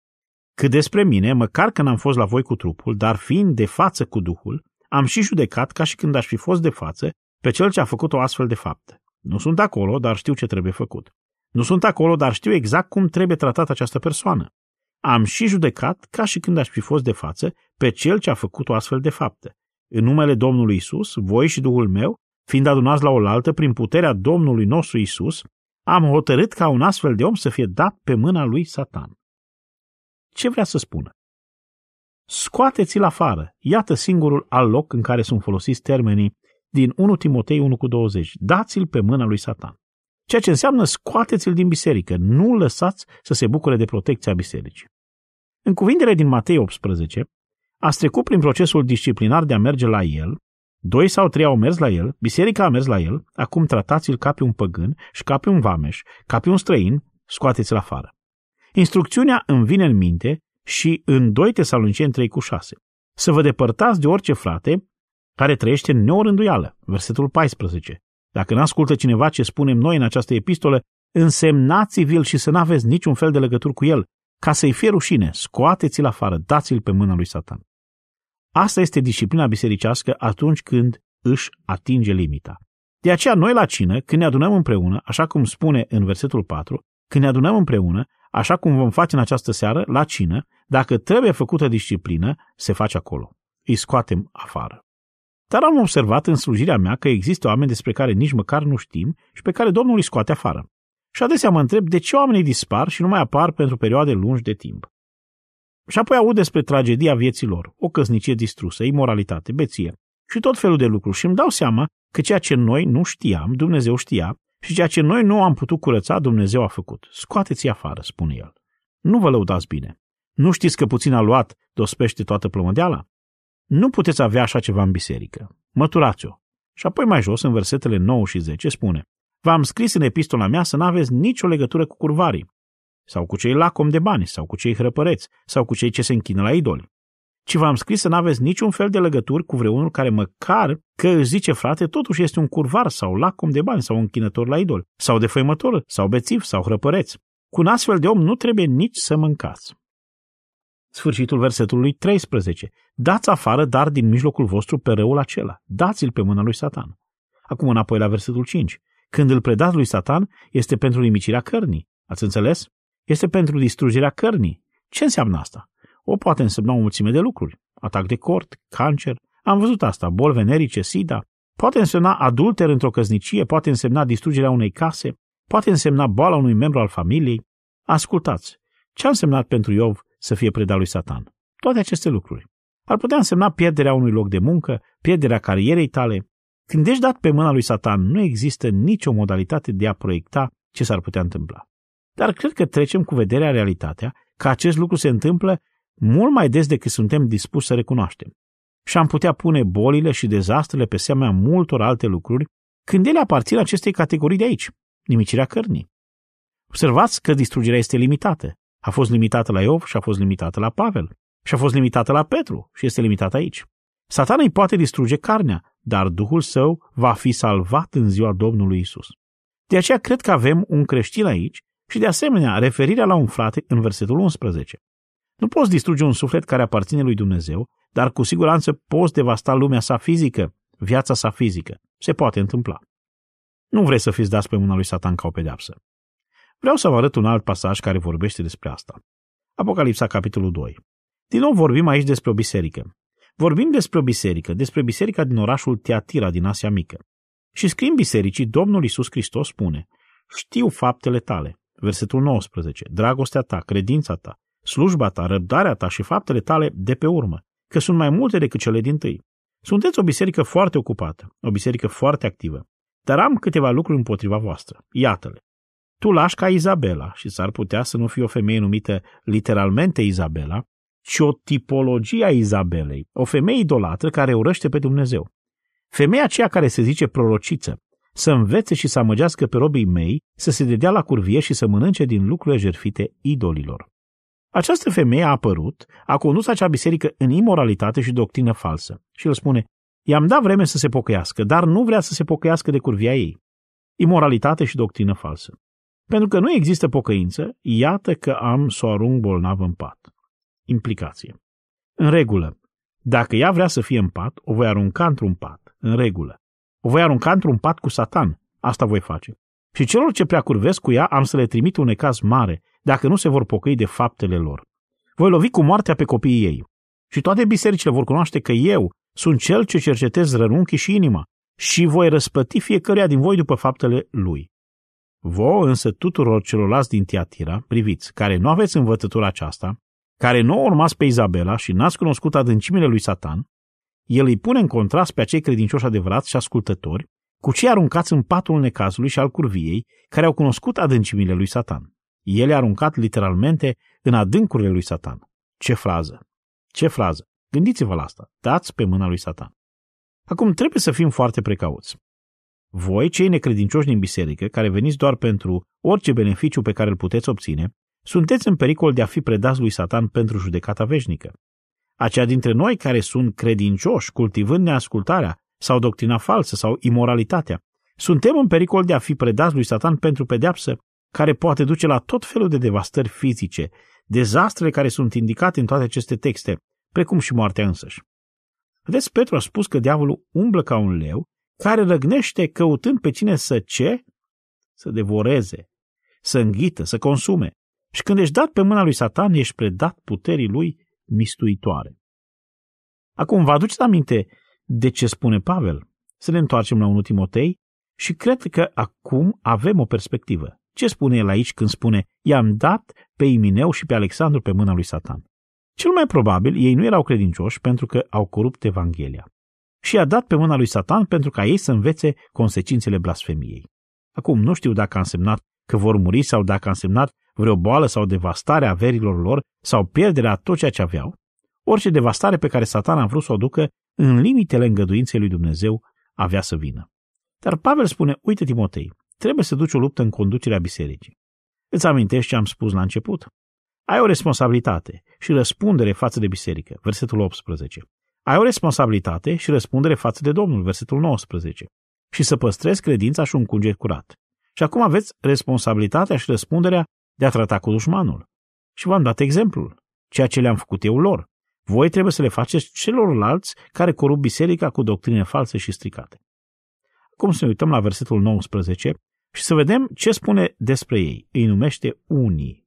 cât despre mine, măcar că n-am fost la voi cu trupul, dar fiind de față cu Duhul, am și judecat ca și când aș fi fost de față pe cel ce a făcut o astfel de faptă. Nu sunt acolo, dar știu ce trebuie făcut. Nu sunt acolo, dar știu exact cum trebuie tratată această persoană. Am și judecat ca și când aș fi fost de față pe cel ce a făcut o astfel de faptă. În numele Domnului Isus, voi și Duhul meu, fiind adunați la oaltă prin puterea Domnului nostru Isus, am hotărât ca un astfel de om să fie dat pe mâna lui Satan. Ce vrea să spună? Scoateți-l afară. Iată singurul alt loc în care sunt folosiți termenii din 1 Timotei 1,20. Dați-l pe mâna lui Satan. Ceea ce înseamnă scoateți-l din biserică, nu lăsați să se bucure de protecția bisericii. În cuvintele din Matei 18, ați trecut prin procesul disciplinar de a merge la el, 2 sau 3 au mers la el, biserica a mers la el, acum tratați-l ca pe un păgân și ca pe un vameș, ca pe un străin, scoateți-l afară. Instrucțiunea îmi vine în minte și în 2 Tesaloniceni 3,6. Să vă depărtați de orice frate care trăiește în neorânduială, versetul 14. Dacă n-ascultă cineva ce spunem noi în această epistolă, însemnați-vi-l și să n-aveți niciun fel de legătură cu el, ca să-i fie rușine, scoateți-l afară, dați-l pe mâna lui Satan. Asta este disciplina bisericească atunci când își atinge limita. De aceea noi la cină, când ne adunăm împreună, așa cum spune în versetul 4, când ne adunăm împreună, așa cum vom face în această seară, la cină, dacă trebuie făcută disciplină, se face acolo. Îi scoatem afară. Dar am observat în slujirea mea că există oameni despre care nici măcar nu știm și pe care Domnul îi scoate afară. Și adesea mă întreb de ce oamenii dispar și nu mai apar pentru perioade lungi de timp. Și apoi aud despre tragedia vieții lor, o căsnicie distrusă, imoralitate, beție și tot felul de lucruri și îmi dau seama că ceea ce noi nu știam, Dumnezeu știa Și ceea ce noi nu am putut curăța, Dumnezeu a făcut. Scoateți-i afară, spune el. Nu vă lăudați bine. Nu știți că puțin aluat dospește toată plămădeala? Nu puteți avea așa ceva în biserică. Măturați-o. Și apoi mai jos, în versetele 9 și 10, spune: v-am scris în epistola mea să n-aveți nicio legătură cu curvarii, sau cu cei lacomi de bani, sau cu cei hrăpăreți, sau cu cei ce se închină la idoli. Ci v-am scris să n-aveți niciun fel de legături cu vreunul care măcar că își zice frate, totuși este un curvar sau lacom de bani sau închinător la idoli, sau defăimător, sau bețiv, sau hrăpăreț. Cu un astfel de om nu trebuie nici să mâncați. Sfârșitul versetului 13. Dați afară, dar din mijlocul vostru pe răul acela. Dați-l pe mâna lui Satan. Acum înapoi la versetul 5. Când îl predați lui Satan, este pentru nimicirea cărnii. Ați înțeles? Este pentru distrugerea cărnii. Ce înseamnă asta? O poate însemna o mulțime de lucruri. Atac de cort, cancer. Am văzut asta. Boli venerice, sida. Poate însemna adulter într-o căsnicie. Poate însemna distrugerea unei case. Poate însemna boala unui membru al familiei. Ascultați. Ce a însemnat pentru Iov să fie predat lui Satan? Toate aceste lucruri. Ar putea însemna pierderea unui loc de muncă, pierderea carierei tale. Când ești dat pe mâna lui Satan, nu există nicio modalitate de a proiecta ce s-ar putea întâmpla. Dar cred că trecem cu vederea realitatea că acest lucru se întâmplă mult mai des decât suntem dispuși să recunoaștem. Și am putea pune bolile și dezastrele pe seama multor alte lucruri când ele aparțin acestei categorii de aici, nimicirea cărnii. Observați că distrugerea este limitată. A fost limitată la Iov și a fost limitată la Pavel. Și a fost limitată la Petru și este limitată aici. Satan îi poate distruge carnea, dar Duhul său va fi salvat în ziua Domnului Isus. De aceea cred că avem un creștin aici și de asemenea referirea la un frate în versetul 11. Nu poți distruge un suflet care aparține lui Dumnezeu, dar cu siguranță poți devasta lumea sa fizică, viața sa fizică. Se poate întâmpla. Nu vrei să fiți dați pe mâna lui Satan ca o pedeapsă. Vreau să vă arăt un alt pasaj care vorbește despre asta. Apocalipsa, capitolul 2. Din nou vorbim aici despre o biserică. Vorbim despre biserica din orașul Tiatira din Asia Mică. Și scriind bisericii, Domnul Iisus Hristos spune: știu faptele tale. Versetul 19. Dragostea ta, credința ta, slujba ta, răbdarea ta și faptele tale de pe urmă, că sunt mai multe decât cele dintâi. Sunteți o biserică foarte ocupată, o biserică foarte activă, dar am câteva lucruri împotriva voastră. Iată-le. Tu lași ca Izabela, și s-ar putea să nu fie o femeie numită literalmente Izabela, ci o tipologie a Izabelei, o femeie idolatră care urăște pe Dumnezeu. Femeia aceea care se zice prorociță, să învețe și să amăgească pe robii mei să se dedea la curvie și să mănânce din lucrurile jertfite idolilor. Această femeie a apărut, a condus acea biserică în imoralitate și doctrină falsă. Și el spune: i-am dat vreme să se pocăiască, dar nu vrea să se pocăiască de curvia ei. Imoralitate și doctrină falsă. Pentru că nu există pocăință, iată că am să o arunc bolnavă în pat. Implicație. În regulă. Dacă ea vrea să fie în pat, o voi arunca într-un pat. În regulă. O voi arunca într-un pat cu Satan. Asta voi face. Și celor ce prea curvesc cu ea am să le trimit un necaz mare, dacă nu se vor pocăi de faptele lor. Voi lovi cu moartea pe copiii ei. Și toate bisericile vor cunoaște că eu sunt cel ce cercetez rărunchii și inima și voi răspăti fiecăruia din voi după faptele lui. Vouă însă tuturor celorlalți din Tiatira, priviți, care nu aveți învățătura aceasta, care nu o urmați pe Izabela și n-ați cunoscut adâncimile lui Satan, el îi pune în contrast pe acei credincioși adevărați și ascultători cu cei aruncați în patul necazului și al curviei, care au cunoscut adâncimile lui Satan. El i-a aruncat literalmente în adâncurile lui Satan. Ce frază! Ce frază! Gândiți-vă la asta. Dați pe mâna lui Satan. Acum trebuie să fim foarte precauți. Voi, cei necredincioși din biserică, care veniți doar pentru orice beneficiu pe care îl puteți obține, sunteți în pericol de a fi predați lui Satan pentru judecata veșnică. Aceia dintre noi care sunt credincioși, cultivând neascultarea sau doctrina falsă sau imoralitatea, suntem în pericol de a fi predați lui Satan pentru pedeapsă, care poate duce la tot felul de devastări fizice, dezastrele care sunt indicate în toate aceste texte, precum și moartea însăși. Vedeți, Petru a spus că diavolul umblă ca un leu, care răgnește căutând pe cine să devoreze, să înghită, să consume. Și când ești dat pe mâna lui Satan, ești predat puterii lui mistuitoare. Acum, vă aduceți aminte de ce spune Pavel? Să ne întoarcem la 1 Timotei și cred că acum avem o perspectivă. Ce spune el aici când spune: i-am dat pe Imineu și pe Alexandru pe mâna lui Satan? Cel mai probabil ei nu erau credincioși pentru că au corupt Evanghelia. Și i-a dat pe mâna lui Satan pentru ca ei să învețe consecințele blasfemiei. Acum, nu știu dacă a însemnat că vor muri sau dacă a însemnat vreo boală sau devastare a averilor lor sau pierderea a tot ceea ce aveau. Orice devastare pe care Satan a vrut să o ducă în limitele îngăduinței lui Dumnezeu avea să vină. Dar Pavel spune, uite Timotei, trebuie să duci o luptă în conducerea bisericii. Îți amintești ce am spus la început? Ai o responsabilitate și răspundere față de biserică, versetul 18. Ai o responsabilitate și răspundere față de Domnul, versetul 19. Și să păstrezi credința și un cuget curat. Și acum aveți responsabilitatea și răspunderea de a trata cu dușmanul. Și v-am dat exemplul, ceea ce le-am făcut eu lor. Voi trebuie să le faceți celorlalți care corup biserica cu doctrine false și stricate. Acum să ne uităm la versetul 19 și să vedem ce spune despre ei. Îi numește unii.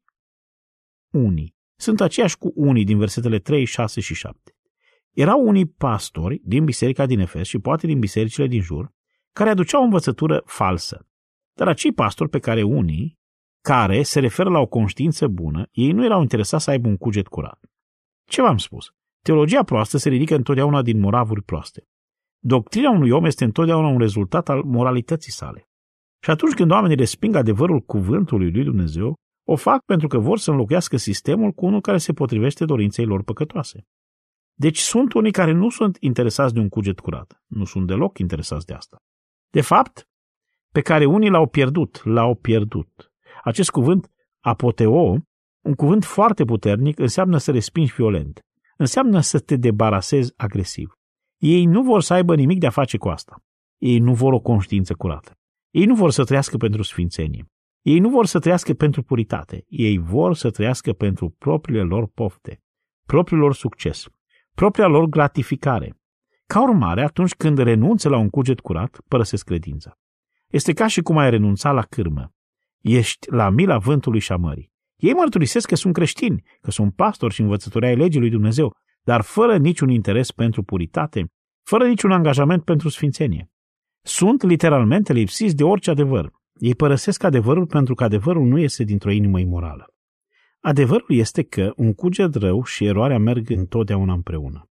Unii. Sunt aceiași cu unii din versetele 3, 6 și 7. Erau unii pastori din biserica din Efes și poate din bisericile din jur, care aduceau o învățătură falsă. Dar acei pastori pe care unii, care se referă la o conștiință bună, ei nu erau interesați să aibă un cuget curat. Ce v-am spus? Teologia proastă se ridică întotdeauna din moravuri proaste. Doctrina unui om este întotdeauna un rezultat al moralității sale. Și atunci când oamenii resping adevărul cuvântului lui Dumnezeu, o fac pentru că vor să înlocuiască sistemul cu unul care se potrivește dorinței lor păcătoase. Deci sunt unii care nu sunt interesați de un cuget curat. Nu sunt deloc interesați de asta. De fapt, pe care unii l-au pierdut. Acest cuvânt, apoteo, un cuvânt foarte puternic, înseamnă să respingi violent. Înseamnă să te debarasezi agresiv. Ei nu vor să aibă nimic de a face cu asta. Ei nu vor o conștiință curată. Ei nu vor să trăiască pentru sfințenie. Ei nu vor să trăiască pentru puritate. Ei vor să trăiască pentru propriile lor pofte, propriul lor succes, propria lor gratificare. Ca urmare, atunci când renunță la un cuget curat, părăsesc credința. Este ca și cum ai renunța la cârmă. Ești la mila vântului și a mării. Ei mărturisesc că sunt creștini, că sunt pastori și învățători ai legii lui Dumnezeu, dar fără niciun interes pentru puritate, fără niciun angajament pentru sfințenie. Sunt literalmente lipsiți de orice adevăr. Ei părăsesc adevărul pentru că adevărul nu este dintr-o inimă imorală. Adevărul este că un cuget rău și eroarea merg întotdeauna împreună.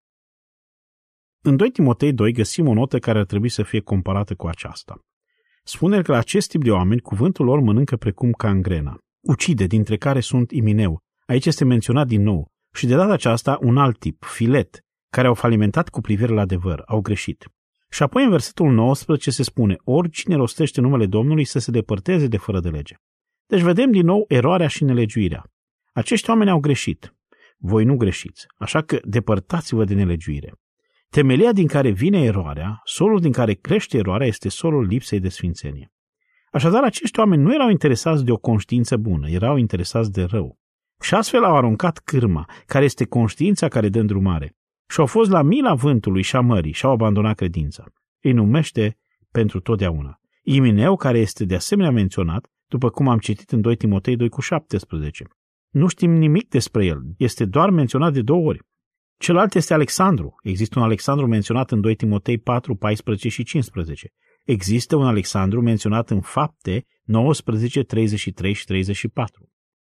În 2 Timotei 2 găsim o notă care ar trebui să fie comparată cu aceasta. Spune că la acest tip de oameni cuvântul lor mănâncă precum cangrena. Ucide, dintre care sunt Imineu. Aici este menționat din nou. Și de data aceasta un alt tip, Filet, care au falimentat cu privire la adevăr, au greșit. Și apoi în versetul 19 se spune, oricine rostește numele Domnului să se depărteze de fără de lege. Deci vedem din nou eroarea și nelegiuirea. Acești oameni au greșit. Voi nu greșiți, așa că depărtați-vă de nelegiuire. Temelia din care vine eroarea, solul din care crește eroarea este solul lipsei de sfințenie. Așadar, acești oameni nu erau interesați de o conștiință bună, erau interesați de rău. Și astfel au aruncat cârma, care este conștiința care dă îndrumare, și au fost la mila vântului și a mării și au abandonat credința. Îi numește pentru totdeauna. Imineu, care este de asemenea menționat, după cum am citit în 2 Timotei 2:17. Nu știm nimic despre el, este doar menționat de 2 ori. Celălalt este Alexandru. Există un Alexandru menționat în 2 Timotei 4, 14 și 15. Există un Alexandru menționat în Fapte 19, 33 și 34.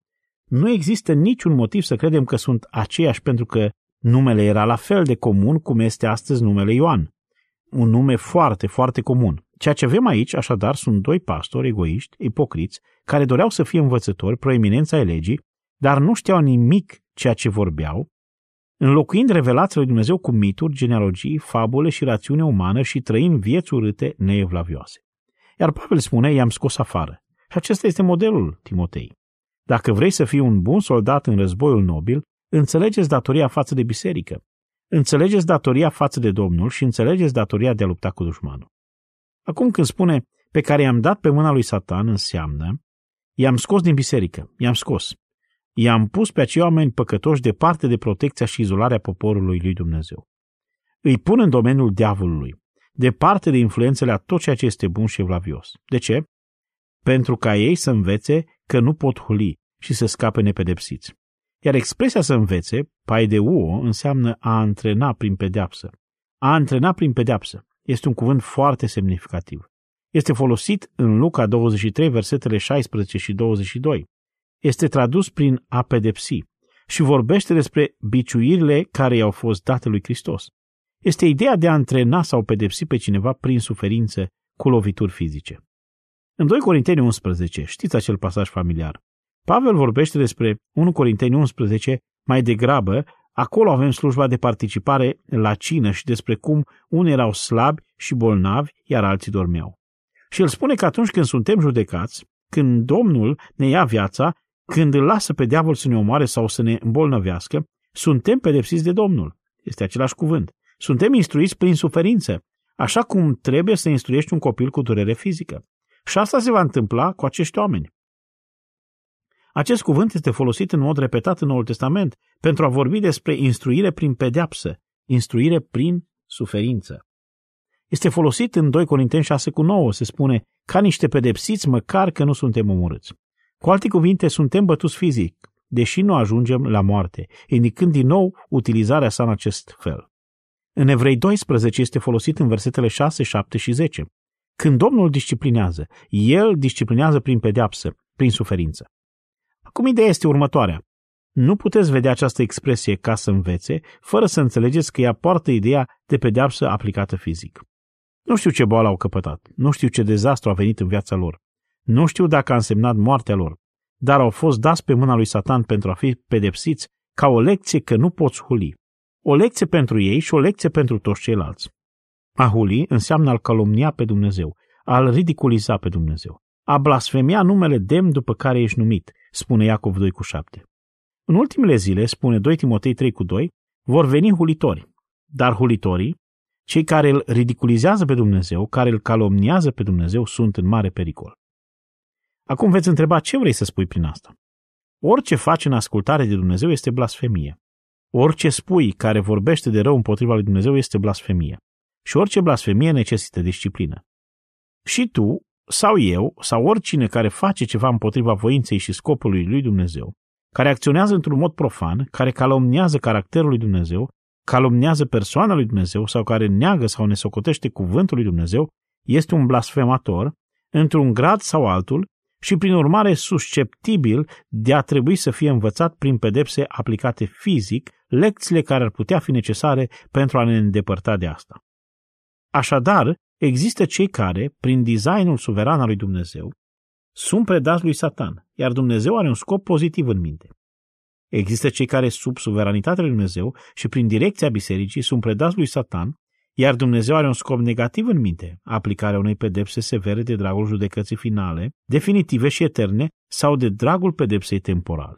Nu există niciun motiv să credem că sunt aceiași pentru că numele era la fel de comun cum este astăzi numele Ioan. Un nume foarte, foarte comun. Ceea ce avem aici, așadar, sunt 2 pastori egoiști, ipocriți, care doreau să fie învățători, proeminența ai legii, dar nu știau nimic ceea ce vorbeau, înlocuind revelația lui Dumnezeu cu mituri, genealogii, fabule și rațiune umană și trăind vieți urâte neevlavioase. Iar Pavel spune, i-am scos afară. Și acesta este modelul Timotei. Dacă vrei să fii un bun soldat în războiul nobil, înțelegeți datoria față de biserică, înțelegeți datoria față de Domnul și înțelegeți datoria de a lupta cu dușmanul. Acum când spune, pe care i-am dat pe mâna lui Satan, înseamnă, i-am scos din biserică, i-am scos. I-am pus pe acei oameni păcătoși departe de protecția și izolarea poporului lui Dumnezeu. Îi pun în domeniul diavolului, departe de influențele a tot ceea ce este bun și evlavios. De ce? Pentru ca ei să învețe că nu pot huli și să scape nepedepsiți. Iar expresia să învețe, paideuo, înseamnă a antrena prin pedeapsă. A antrena prin pedeapsă este un cuvânt foarte semnificativ. Este folosit în Luca 23, versetele 16 și 22. Este tradus prin a pedepsi și vorbește despre biciuirile care i-au fost date lui Hristos. Este ideea de a antrena sau pedepsi pe cineva prin suferință cu lovituri fizice. În 2 Corinteni 11, știți acel pasaj familiar, Pavel vorbește despre 1 Corinteni 11, mai degrabă, acolo avem slujba de participare la cină și despre cum unii erau slabi și bolnavi, iar alții dormeau. Și el spune că atunci când suntem judecați, când Domnul ne ia viața, când îl lasă pe diavol să ne omoare sau să ne îmbolnăvească, suntem pedepsiți de Domnul. Este același cuvânt. Suntem instruiți prin suferință, așa cum trebuie să instruiești un copil cu durere fizică. Și asta se va întâmpla cu acești oameni. Acest cuvânt este folosit în mod repetat în Noul Testament pentru a vorbi despre instruire prin pedeapsă, instruire prin suferință. Este folosit în 2 Corinteni 6:9, se spune, ca niște pedepsiți măcar că nu suntem omorâți. Cu alte cuvinte, suntem bătuți fizic, deși nu ajungem la moarte, indicând din nou utilizarea sa în acest fel. În Evrei 12 este folosit în versetele 6, 7 și 10. Când Domnul disciplinează, El disciplinează prin pedeapsă, prin suferință. Acum ideea este următoarea. Nu puteți vedea această expresie ca să învețe, fără să înțelegeți că ea poartă ideea de pedeapsă aplicată fizic. Nu știu ce boală au căpătat, nu știu ce dezastru a venit în viața lor, nu știu dacă a însemnat moartea lor, dar au fost dați pe mâna lui Satan pentru a fi pedepsiți ca o lecție că nu poți huli. O lecție pentru ei și o lecție pentru toți ceilalți. A huli înseamnă a-L calomnia pe Dumnezeu, a-L ridiculiza pe Dumnezeu, a blasfemia numele demn după care ești numit, spune Iacov 2:7. În ultimele zile, spune 2 Timotei 3:2, vor veni hulitori, dar hulitorii, cei care îl ridiculizează pe Dumnezeu, care îl calomniază pe Dumnezeu, sunt în mare pericol. Acum veți întreba ce vrei să spui prin asta. Orice faci în ascultare de Dumnezeu este blasfemie. Orice spui care vorbește de rău împotriva lui Dumnezeu este blasfemie. Și orice blasfemie necesită disciplină. Și tu, sau eu, sau oricine care face ceva împotriva voinței și scopului lui Dumnezeu, care acționează într-un mod profan, care calomniază caracterul lui Dumnezeu, calomniază persoana lui Dumnezeu sau care neagă sau nesocotește cuvântul lui Dumnezeu, este un blasfemator, într-un grad sau altul, și prin urmare susceptibil de a trebui să fie învățat prin pedepse aplicate fizic, lecțiile care ar putea fi necesare pentru a ne îndepărta de asta. Așadar, există cei care, prin designul suveran al lui Dumnezeu, sunt predați lui Satan, iar Dumnezeu are un scop pozitiv în minte. Există cei care, sub suveranitatea lui Dumnezeu și prin direcția bisericii, sunt predați lui Satan, iar Dumnezeu are un scop negativ în minte, aplicarea unei pedepse severe de dragul judecății finale, definitive și eterne, sau de dragul pedepsei temporale.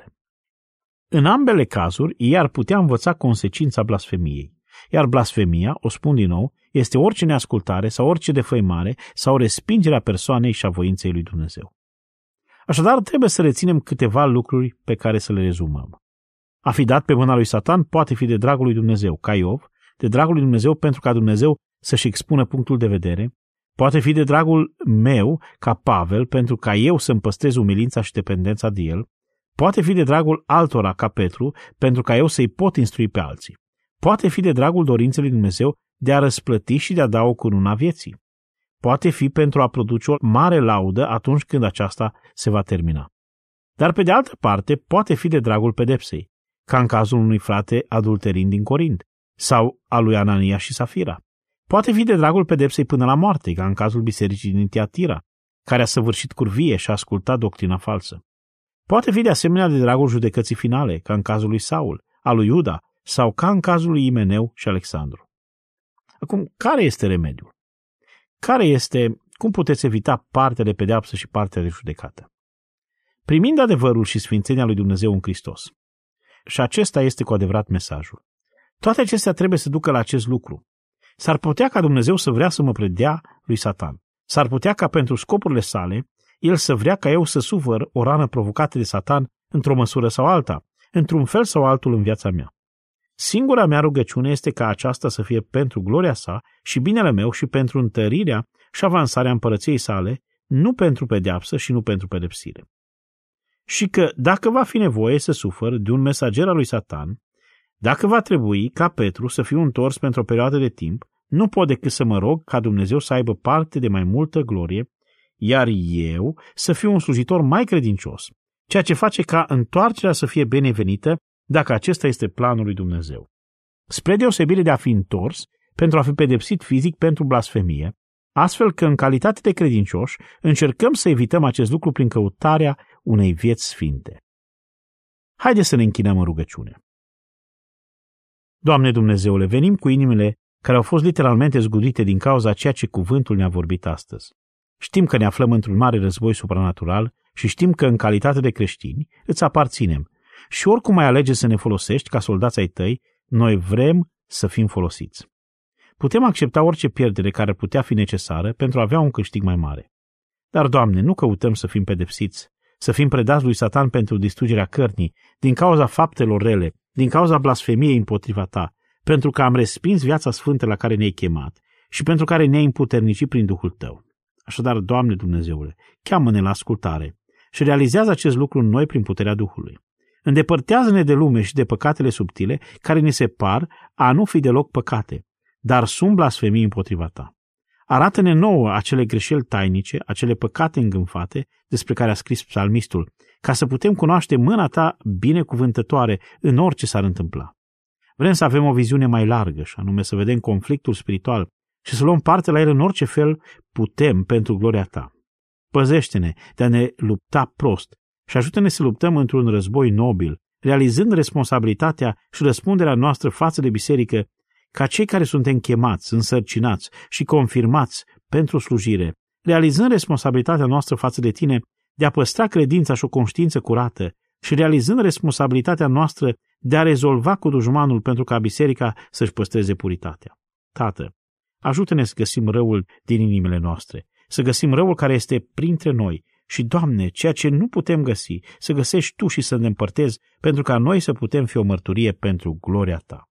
În ambele cazuri, ei ar putea învăța consecința blasfemiei, iar blasfemia, o spun din nou, este orice neascultare sau orice defăimare sau respingerea persoanei și a voinței lui Dumnezeu. Așadar, trebuie să reținem câteva lucruri pe care să le rezumăm. A fi dat pe mâna lui Satan poate fi de dragul lui Dumnezeu, ca Iov, de dragul lui Dumnezeu pentru ca Dumnezeu să-și expună punctul de vedere, poate fi de dragul meu, ca Pavel, pentru ca eu să-mi păstrez umilința și dependența de el, poate fi de dragul altora, ca Petru, pentru ca eu să-i pot instrui pe alții. Poate fi de dragul dorinței lui Dumnezeu de a răsplăti și de a da o cunună a vieții. Poate fi pentru a produce o mare laudă atunci când aceasta se va termina. Dar pe de altă parte, poate fi de dragul pedepsei, ca în cazul unui frate adulterind din Corint, sau al lui Anania și Safira. Poate fi de dragul pedepsei până la moarte, ca în cazul bisericii din Tiatira, care a săvârșit curvie și a ascultat doctrina falsă. Poate fi de asemenea de dragul judecății finale, ca în cazul lui Saul, al lui Iuda, sau ca în cazul lui Imeneu și Alexandru. Acum, care este remediul? Cum puteți evita partea de pedeapsă și partea de judecată? Primind adevărul și sfințenia lui Dumnezeu în Hristos. Și acesta este cu adevărat mesajul. Toate acestea trebuie să ducă la acest lucru. S-ar putea ca Dumnezeu să vrea să mă predea lui Satan. S-ar putea ca pentru scopurile sale, el să vrea ca eu să sufăr o rană provocată de Satan într-o măsură sau alta, într-un fel sau altul în viața mea. Singura mea rugăciune este ca aceasta să fie pentru gloria sa și binele meu și pentru întărirea și avansarea împărăției sale, nu pentru pedeapsă și nu pentru pedepsire. Și că, dacă va fi nevoie să sufăr de un mesager al lui Satan, dacă va trebui ca Petru să fiu întors pentru o perioadă de timp, nu pot decât să mă rog ca Dumnezeu să aibă parte de mai multă glorie, iar eu să fiu un slujitor mai credincios, ceea ce face ca întoarcerea să fie binevenită dacă acesta este planul lui Dumnezeu. Spre deosebire de a fi întors pentru a fi pedepsit fizic pentru blasfemie, astfel că în calitate de credincioși încercăm să evităm acest lucru prin căutarea unei vieți sfinte. Haideți să ne închinăm în rugăciune. Doamne Dumnezeule, venim cu inimile care au fost literalmente zgudite din cauza ceea ce cuvântul ne-a vorbit astăzi. Știm că ne aflăm într-un mare război supranatural și știm că în calitate de creștini îți aparținem și oricum ai alege să ne folosești ca soldați ai tăi, noi vrem să fim folosiți. Putem accepta orice pierdere care ar putea fi necesară pentru a avea un câștig mai mare. Dar, Doamne, nu căutăm să fim pedepsiți, să fim predați lui Satan pentru distrugerea cărnii, din cauza faptelor rele, din cauza blasfemiei împotriva ta, pentru că am respins viața sfântă la care ne-ai chemat și pentru care ne-ai împuternicit prin Duhul tău. Așadar, Doamne Dumnezeule, cheamă-ne la ascultare și realizează acest lucru în noi prin puterea Duhului. Îndepărtează-ne de lume și de păcatele subtile care ni se par a nu fi deloc păcate, dar sunt blasfemii împotriva ta. Arată-ne nouă acele greșeli tainice, acele păcate îngânfate despre care a scris psalmistul, ca să putem cunoaște mâna ta binecuvântătoare în orice s-ar întâmpla. Vrem să avem o viziune mai largă, și anume să vedem conflictul spiritual și să luăm parte la el în orice fel putem pentru gloria ta. Păzește-ne de a ne lupta prost și ajută-ne să luptăm într-un război nobil, realizând responsabilitatea și răspunderea noastră față de biserică, ca cei care suntem chemați, însărcinați și confirmați pentru slujire, realizând responsabilitatea noastră față de tine de a păstra credința și o conștiință curată și realizând responsabilitatea noastră de a rezolva cu dușmanul pentru ca biserica să-și păstreze puritatea. Tată, ajută-ne să găsim răul din inimile noastre, să găsim răul care este printre noi și, Doamne, ceea ce nu putem găsi, să găsești Tu și să ne împărtezi pentru ca noi să putem fi o mărturie pentru gloria Ta.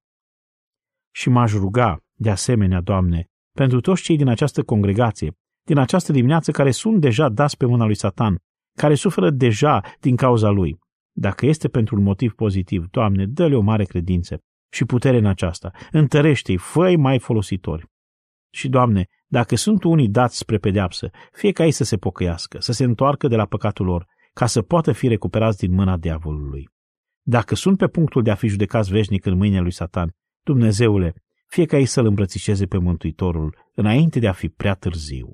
Și m-aș ruga, de asemenea, Doamne, pentru toți cei din această congregație, din această dimineață care sunt deja dați pe mâna lui Satan, care suferă deja din cauza lui. Dacă este pentru un motiv pozitiv, Doamne, dă-le o mare credință și putere în aceasta, întărește-i, fă-i mai folositori. Și, Doamne, dacă sunt unii dați spre pedeapsă, fie ca ei să se pocăiască, să se întoarcă de la păcatul lor, ca să poată fi recuperați din mâna diavolului. Dacă sunt pe punctul de a fi judecați veșnic în mâinile lui Satan, Dumnezeule, fie ca ei să-L îmbrățișeze pe Mântuitorul înainte de a fi prea târziu.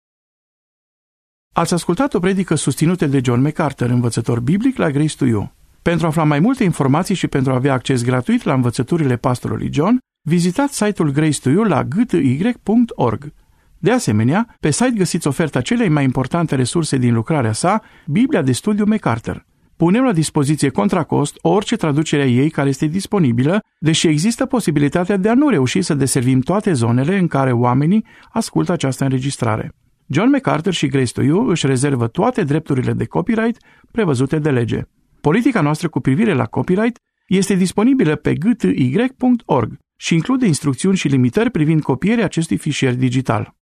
Ați ascultat o predică susținută de John MacArthur, învățător biblic la Grace to You. Pentru a afla mai multe informații și pentru a avea acces gratuit la învățăturile pastorului John, vizitați site-ul Grace to You la gty.org. De asemenea, pe site găsiți oferta celei mai importante resurse din lucrarea sa, Biblia de studiu MacArthur. Punem la dispoziție contra cost orice traducere a ei care este disponibilă, deși există posibilitatea de a nu reuși să deservim toate zonele în care oamenii ascultă această înregistrare. John MacArthur și Grace to You își rezervă toate drepturile de copyright prevăzute de lege. Politica noastră cu privire la copyright este disponibilă pe gty.org și include instrucțiuni și limitări privind copierea acestui fișier digital.